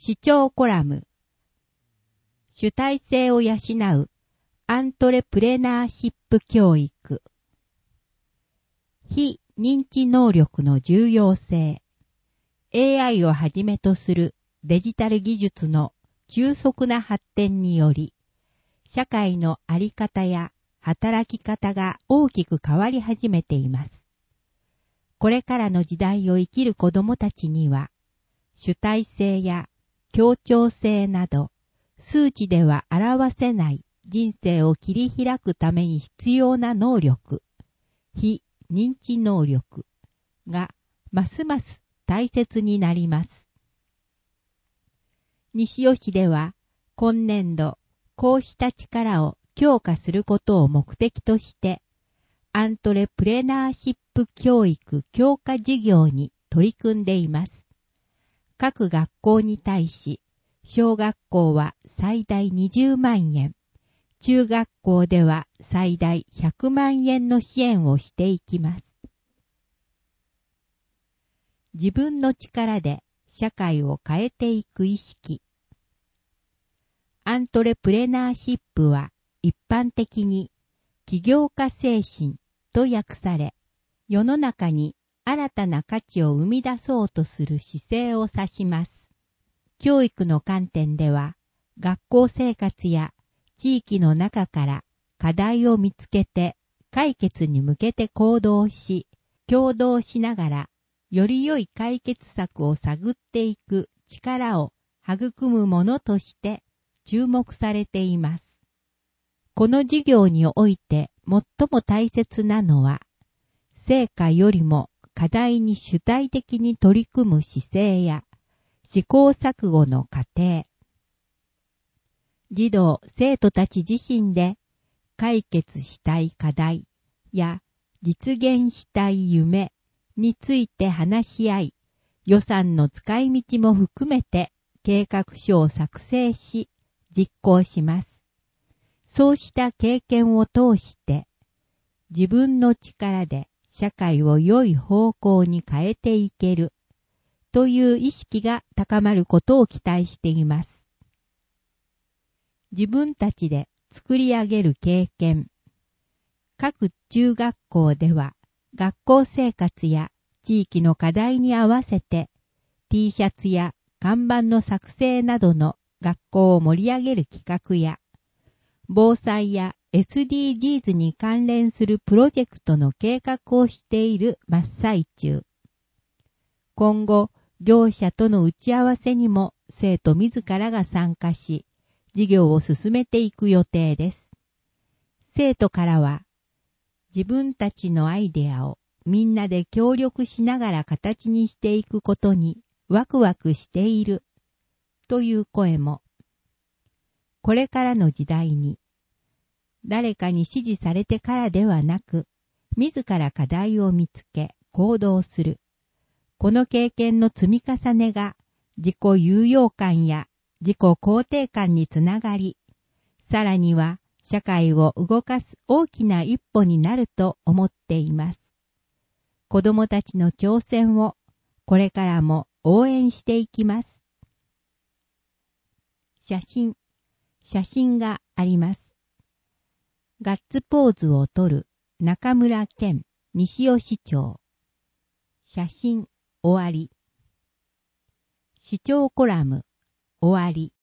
市長コラム。主体性を養うアントレプレナーシップ教育。非認知能力の重要性。AI をはじめとするデジタル技術の急速な発展により、社会の在り方や働き方が大きく変わり始めています。これからの時代を生きる子どもたちには、主体性や協調性など、数値では表せない人生を切り開くために必要な能力、非認知能力がますます大切になります。西尾市では今年度、こうした力を強化することを目的として、アントレプレナーシップ教育強化事業に取り組んでいます。各学校に対し、小学校は最大20万円、中学校では最大100万円の支援をしていきます。自分の力で社会を変えていく意識。アントレプレナーシップは一般的に起業家精神と訳され、世の中に新たな価値を生み出そうとする姿勢を指します。教育の観点では、学校生活や地域の中から課題を見つけて解決に向けて行動し、協働しながらより良い解決策を探っていく力を育むものとして注目されています。この授業において最も大切なのは、成果よりも課題に主体的に取り組む姿勢や試行錯誤の過程。児童・生徒たち自身で解決したい課題や実現したい夢について話し合い、予算の使い道も含めて計画書を作成し実行します。そうした経験を通して自分の力で社会を良い方向に変えていけるという意識が高まることを期待しています。自分たちで作り上げる経験。各中学校では学校生活や地域の課題に合わせて T シャツや看板の作成などの学校を盛り上げる企画や防災や SDGs に関連するプロジェクトの計画をしている真っ最中。今後、業者との打ち合わせにも生徒自らが参加し、事業を進めていく予定です。生徒からは、自分たちのアイデアをみんなで協力しながら形にしていくことにワクワクしているという声も、これからの時代に、誰かに指示されてからではなく、自ら課題を見つけ行動する。この経験の積み重ねが自己有用感や自己肯定感につながり、さらには社会を動かす大きな一歩になると思っています。子どもたちの挑戦をこれからも応援していきます。写真があります。ガッツポーズをとる中村健西尾市長。写真終わり。市長コラム終わり。